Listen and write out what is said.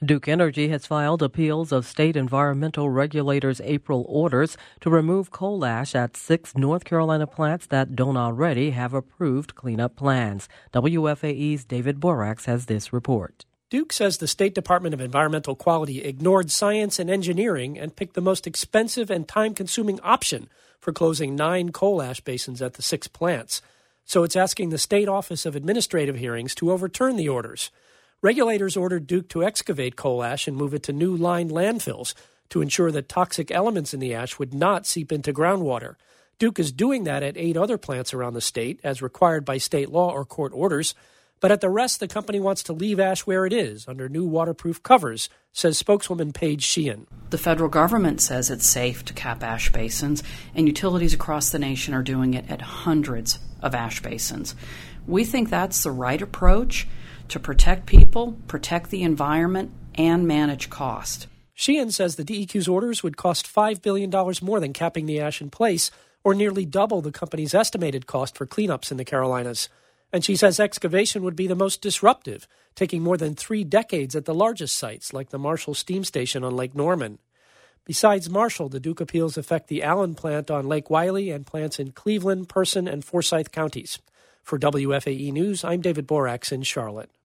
Duke Energy has filed appeals of state environmental regulators' April orders to remove coal ash at 6 North Carolina plants that don't already have approved cleanup plans. WFAE's David Borax has this report. Duke says the State Department of Environmental Quality ignored science and engineering and picked the most expensive and time-consuming option for closing 9 coal ash basins at the 6 plants. So it's asking the State Office of Administrative Hearings to overturn the orders. Regulators ordered Duke to excavate coal ash and move it to new lined landfills to ensure that toxic elements in the ash would not seep into groundwater. Duke is doing that at 8 other plants around the state, as required by state law or court orders. But at the rest, the company wants to leave ash where it is, under new waterproof covers, says spokeswoman Paige Sheehan. The federal government says it's safe to cap ash basins, and utilities across the nation are doing it at hundreds of ash basins. We think that's the right approach to protect people, protect the environment, and manage cost. Sheehan says the DEQ's orders would cost $5 billion more than capping the ash in place, or nearly double the company's estimated cost for cleanups in the Carolinas. And she says excavation would be the most disruptive, taking more than 3 decades at the largest sites, like the Marshall Steam Station on Lake Norman. Besides Marshall, the Duke appeals affect the Allen plant on Lake Wylie and plants in Cleveland, Person, and Forsyth counties. For WFAE News, I'm David Borax in Charlotte.